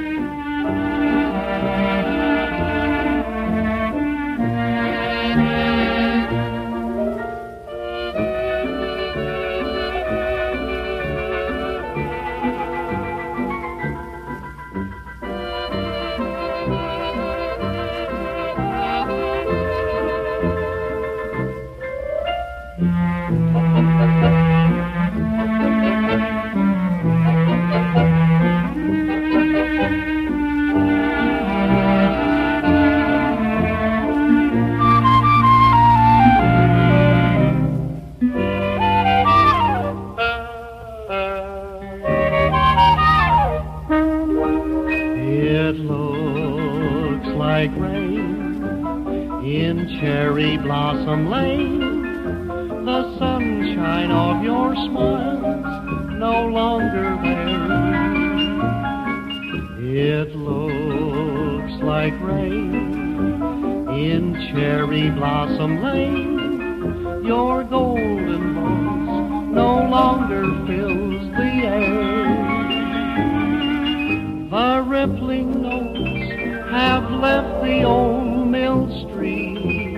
It looks like rain in Cherry Blossom Lane. The sunshine of your smile's no longer there. It looks like rain in Cherry Blossom Lane. Your golden voice no longer fills the air. The rippling notes have left the old mill stream.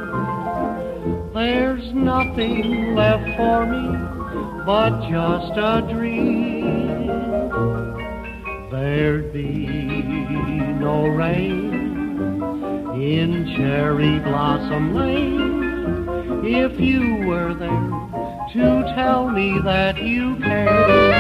There's nothing left for me but just a dream. There'd be no rain in Cherry Blossom Lane if you were there to tell me that you cared.